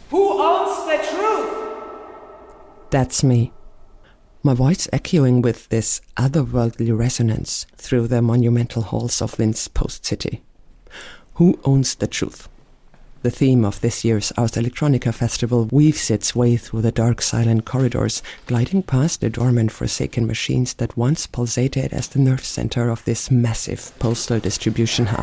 Who owns the truth? That's me. My voice echoing with this otherworldly resonance through the monumental halls of Linz Post City. Who owns the truth? The theme of this year's Ars Electronica Festival weaves its way through the dark, silent corridors, gliding past the dormant, forsaken machines that once pulsated as the nerve center of this massive postal distribution hub.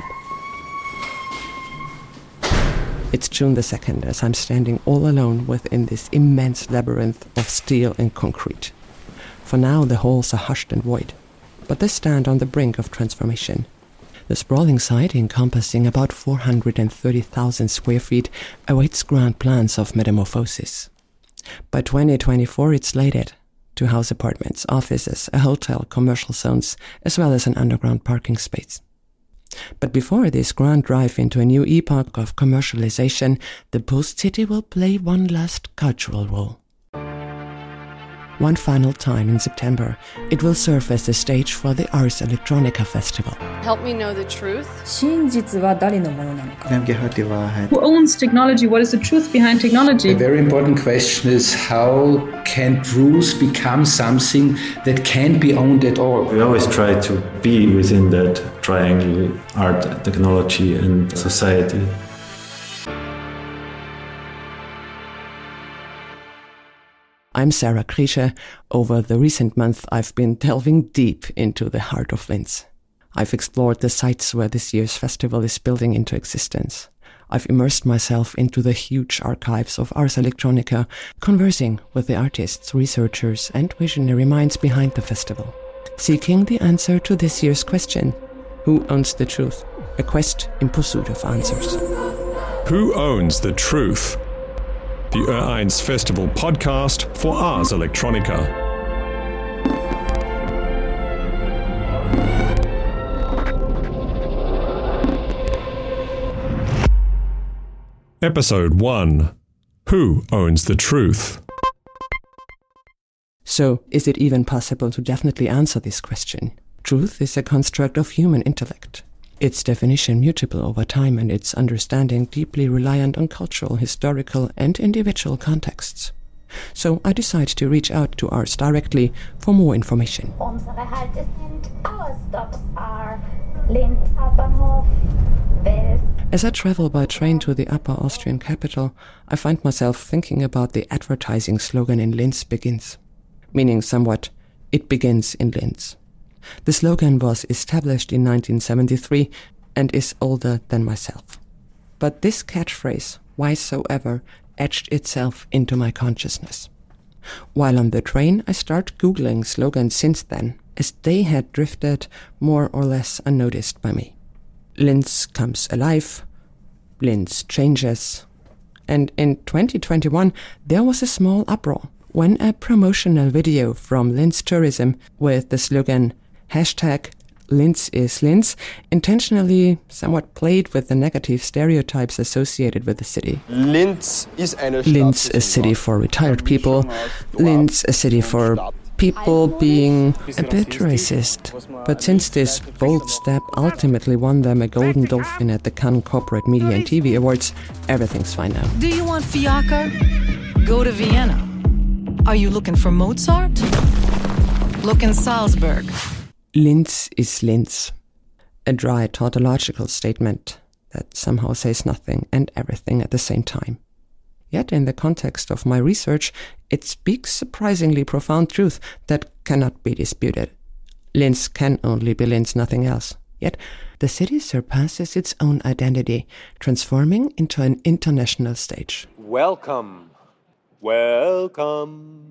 It's June the 2nd as I'm standing all alone within this immense labyrinth of steel and concrete. For now, the halls are hushed and void, but they stand on the brink of transformation. The sprawling site, encompassing about 430,000 square feet, awaits grand plans of metamorphosis. By 2024, it's slated to house apartments, offices, a hotel, commercial zones, as well as an underground parking space. But before this grand drive into a new epoch of commercialization, the Post City will play one last cultural role. One final time in September, it will serve as the stage for the Ars Electronica Festival. Help me know the truth. 真実は誰のものなのか? Who owns technology? What is the truth behind technology? A very important question is how can truth become something that can't be owned at all? We always try to be within that triangle: art, technology, and society. I'm Sarah Kriesche. Over the recent month, I've been delving deep into the heart of Linz. I've explored the sites where this year's festival is building into existence. I've immersed myself into the huge archives of Ars Electronica, conversing with the artists, researchers, and visionary minds behind the festival, seeking the answer to this year's question: who owns the truth? A quest in pursuit of answers. Who owns the truth? The Ö1 Festival podcast for Ars Electronica. Episode 1. Who owns the truth? So, is it even possible to definitely answer this question? Truth is a construct of human intellect. Its definition mutable over time and its understanding deeply reliant on cultural, historical, and individual contexts. So I decide to reach out to Ars directly for more information. Unsere Halte sind, our stops are Linz Hauptbahnhof, Wels. As I travel by train to the Upper Austrian capital, I find myself thinking about the advertising slogan "In Linz begins," meaning somewhat, it begins in Linz. The slogan was established in 1973 and is older than myself. But this catchphrase, why so ever, etched itself into my consciousness. While on the train, I start Googling slogans since then, as they had drifted more or less unnoticed by me. Linz comes alive, Linz changes, and in 2021 there was a small uproar when a promotional video from Linz Tourism with the slogan #Linz is Linz intentionally somewhat played with the negative stereotypes associated with the city. Linz a city for retired people. Linz a city for people being a bit racist. But since this bold step ultimately won them a Golden Dolphin at the Cannes Corporate Media and TV Awards, everything's fine now. Do you want fiaker? Go to Vienna. Are you looking for Mozart? Look in Salzburg. Linz is Linz. A dry tautological statement that somehow says nothing and everything at the same time. Yet in the context of my research, it speaks surprisingly profound truth that cannot be disputed. Linz can only be Linz, nothing else. Yet the city surpasses its own identity, transforming into an international stage. Welcome. Welcome.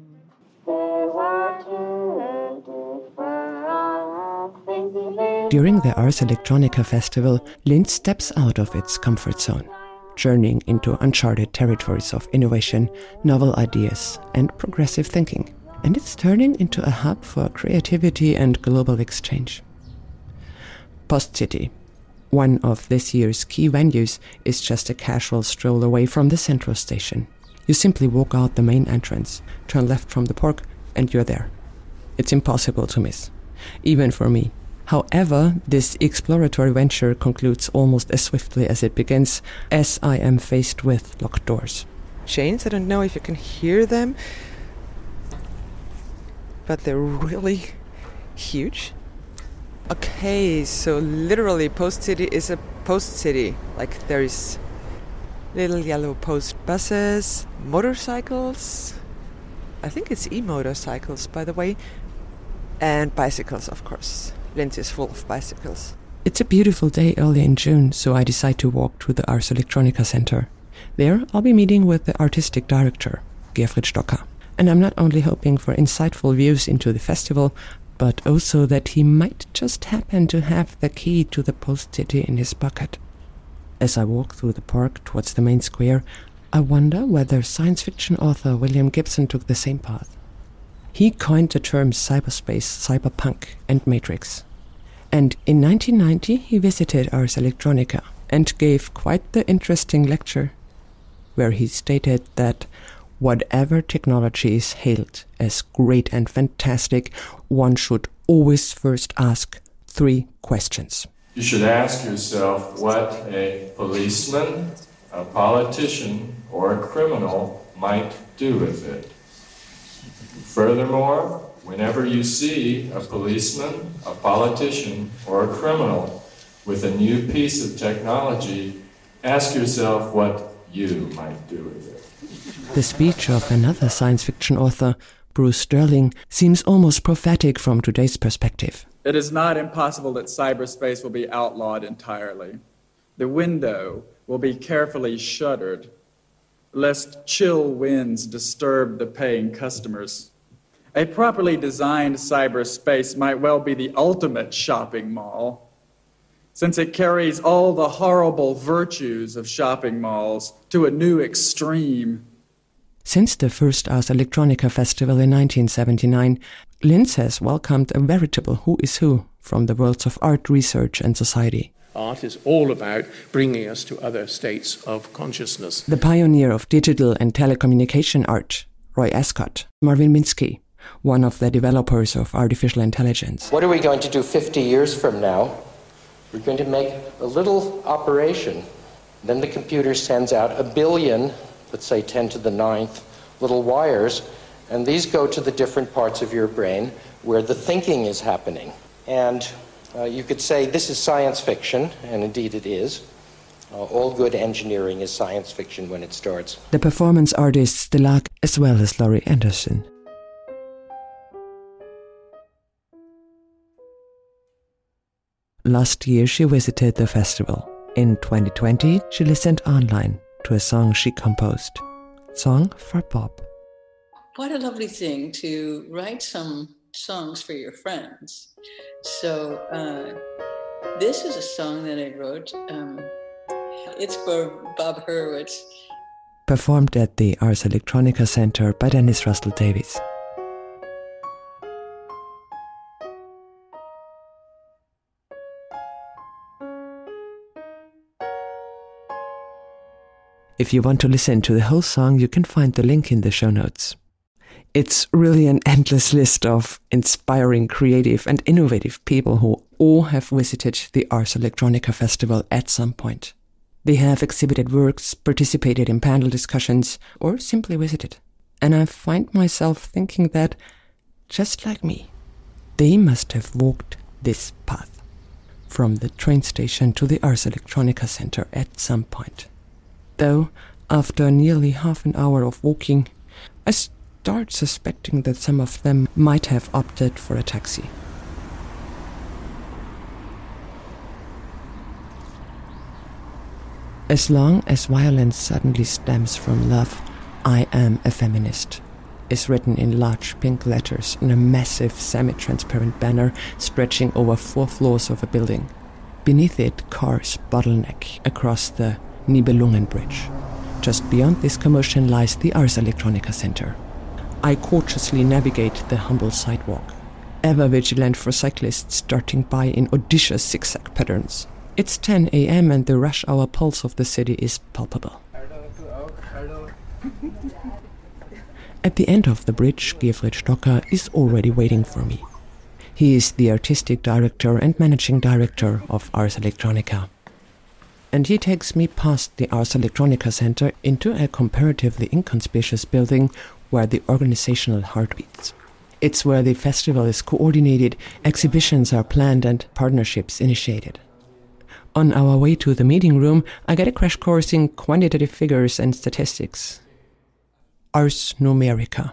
During the Ars Electronica Festival, Linz steps out of its comfort zone, journeying into uncharted territories of innovation, novel ideas, and progressive thinking. And it's turning into a hub for creativity and global exchange. Post City, one of this year's key venues, is just a casual stroll away from the central station. You simply walk out the main entrance, turn left from the park, and you're there. It's impossible to miss, even for me. However, this exploratory venture concludes almost as swiftly as it begins, as I am faced with locked doors. chains. I don't know if you can hear them, but they're really huge. Okay, so literally Post City is a post city. Like there is little yellow post buses, motorcycles. I think it's e-motorcycles, by the way. And bicycles, of course. Linz is full of bicycles. It's a beautiful day early in June, so I decide to walk to the Ars Electronica Center. There, I'll be meeting with the artistic director, Gerfried Stocker. And I'm not only hoping for insightful views into the festival, but also that he might just happen to have the key to the post city in his pocket. As I walk through the park towards the main square, I wonder whether science fiction author William Gibson took the same path. He coined the terms cyberspace, cyberpunk, and matrix. And in 1990 he visited Ars Electronica and gave quite the interesting lecture, where he stated that whatever technology is hailed as great and fantastic, one should always first ask 3 questions. You should ask yourself what a policeman, a politician, or a criminal might do with it. Furthermore, whenever you see a policeman, a politician, or a criminal with a new piece of technology, ask yourself what you might do with it. The speech of another science fiction author, Bruce Sterling, seems almost prophetic from today's perspective. It is not impossible that cyberspace will be outlawed entirely. The window will be carefully shuttered, lest chill winds disturb the paying customers. A properly designed cyberspace might well be the ultimate shopping mall, since it carries all the horrible virtues of shopping malls to a new extreme. Since the first Ars Electronica Festival in 1979, Linz has welcomed a veritable who is who from the worlds of art, research and society. Art is all about bringing us to other states of consciousness. The pioneer of digital and telecommunication art, Roy Ascott, Marvin Minsky, one of the developers of artificial intelligence. What are we going to do 50 years from now? We're going to make a little operation. Then the computer sends out 1 billion, let's say 10 to the 9th, little wires, and these go to the different parts of your brain where the thinking is happening. And you could say this is science fiction, and indeed it is. All good engineering is science fiction when it starts. The performance artists Delag as well as Laurie Anderson. Last year she visited the festival. In 2020 she listened online to a song she composed. Song for Bob. What a lovely thing to write some songs for your friends. So this is a song that I wrote. It's for Bob Hurwitz. Performed at the Ars Electronica Center by Dennis Russell Davies. If you want to listen to the whole song, you can find the link in the show notes. It's really an endless list of inspiring, creative and innovative people who all have visited the Ars Electronica Festival at some point. They have exhibited works, participated in panel discussions, or simply visited. And I find myself thinking that, just like me, they must have walked this path from the train station to the Ars Electronica Center at some point. Though, after nearly half an hour of walking, I start suspecting that some of them might have opted for a taxi. As long as violence suddenly stems from love, I am a feminist, is written in large pink letters in a massive semi-transparent banner stretching over 4 floors of a building. Beneath it, cars bottleneck across the Nibelungen Bridge. Just beyond this commotion lies the Ars Electronica Center. I cautiously navigate the humble sidewalk, ever vigilant for cyclists darting by in audacious zigzag patterns. It's 10 a.m. and the rush hour pulse of the city is palpable. At the end of the bridge, Gerfried Stocker is already waiting for me. He is the artistic director and managing director of Ars Electronica. and he takes me past the Ars Electronica Center into a comparatively inconspicuous building where the organizational heart beats. It's where the festival is coordinated, exhibitions are planned and partnerships initiated. On our way to the meeting room, I get a crash course in quantitative figures and statistics. Ars Numerica.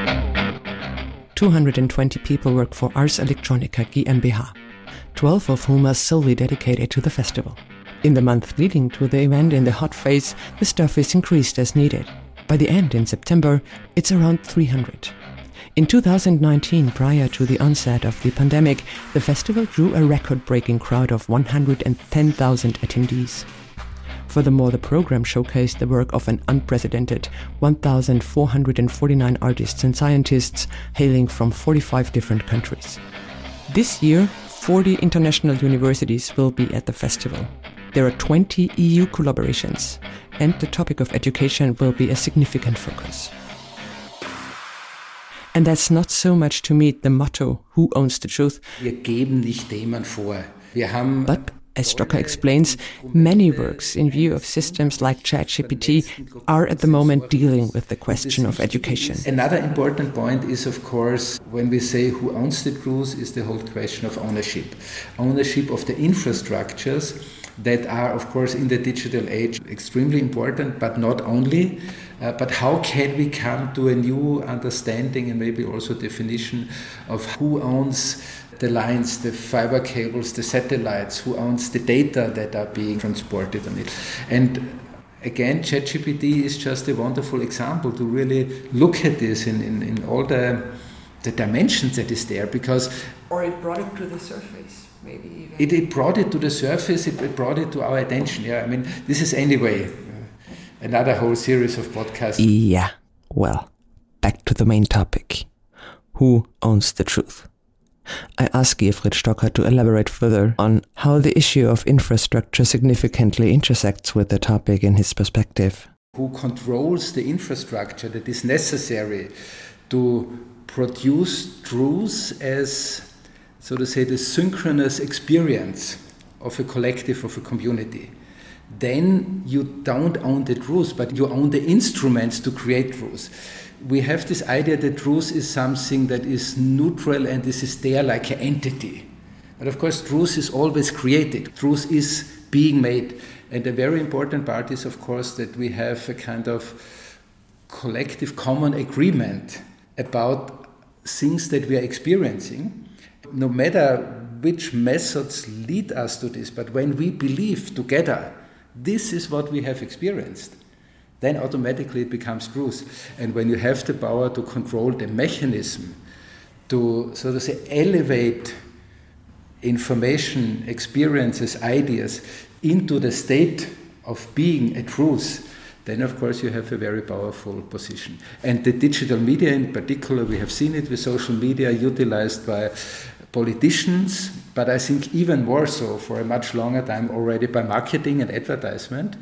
220 people work for Ars Electronica GmbH, 12 of whom are solely dedicated to the festival. In the month leading to the event in the hot phase, the staff is increased as needed. By the end in September, it's around 300. In 2019, prior to the onset of the pandemic, the festival drew a record-breaking crowd of 110,000 attendees. Furthermore, the program showcased the work of an unprecedented 1,449 artists and scientists hailing from 45 different countries. This year, 40 international universities will be at the festival. There are 20 EU collaborations, and the topic of education will be a significant focus. And that's not so much to meet the motto, who owns the truth? Wir geben nicht Themen vor. Wir haben But, as Stocker explains, many works in view of systems like ChatGPT are at the moment dealing with the question of education. Another important point is, of course, when we say who owns the truth, is the whole question of ownership. Ownership of the infrastructures that are, of course, in the digital age extremely important, but not only. But how can we come to a new understanding and maybe also definition of who owns the lines, the fiber cables, the satellites, who owns the data that are being transported on it? And again, ChatGPT is just a wonderful example to really look at this in all the dimensions that is there, because... Or it brought it to the surface, maybe even. It brought it to the surface, it brought it to our attention. Yeah, I mean, this is anyway another whole series of podcasts. Yeah, well, back to the main topic. Who owns the truth? I ask Gerfried Stocker to elaborate further on how the issue of infrastructure significantly intersects with the topic in his perspective. Who controls the infrastructure that is necessary to produce truth as, so to say, the synchronous experience of a collective, of a community? Then you don't own the truth, but you own the instruments to create truth. We have this idea that truth is something that is neutral and this is there like an entity. But of course, truth is always created. Truth is being made. And a very important part is, of course, that we have a kind of collective common agreement about things that we are experiencing, no matter which methods lead us to this. But when we believe together, this is what we have experienced, then automatically it becomes truth. And when you have the power to control the mechanism, to, so to say, elevate information, experiences, ideas into the state of being a truth, then of course you have a very powerful position. And the digital media in particular, we have seen it with social media utilized by politicians, but I think even more so for a much longer time already by marketing and advertisement,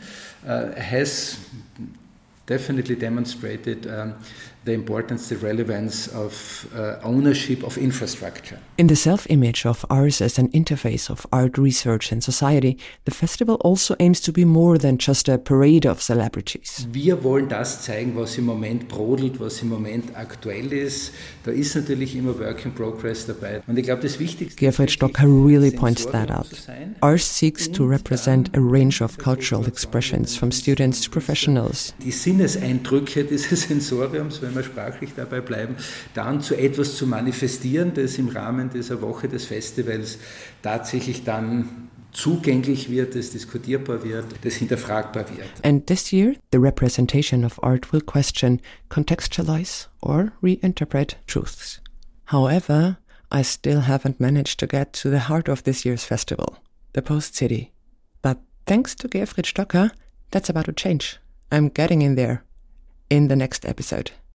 has definitely demonstrated the importance, the relevance of ownership of infrastructure. In the self-image of Ars as an interface of art, research and society, the festival also aims to be more than just a parade of celebrities. Wir wollen das zeigen, was im Moment brodelt, was im Moment aktuell ist. Da ist natürlich immer Work in Progress dabei. Und ich glaube, das Wichtigste... Gerfried Stocker really points that out. Ars seeks to represent a range of cultural expressions, from students to professionals. Die Sinneseindrücke dieses Sensoriums, wenn wir sprachlich dabei bleiben, dann zu etwas zu manifestieren, das im Rahmen dieser Woche des Festivals tatsächlich dann zugänglich wird, das diskutierbar wird, das hinterfragbar wird. And this year, the representation of art will question, contextualize or reinterpret truths. However, I still haven't managed to get to the heart of this year's festival, the Post City. But thanks to Gerfried Stocker, that's about to change. I'm getting in there in the next episode.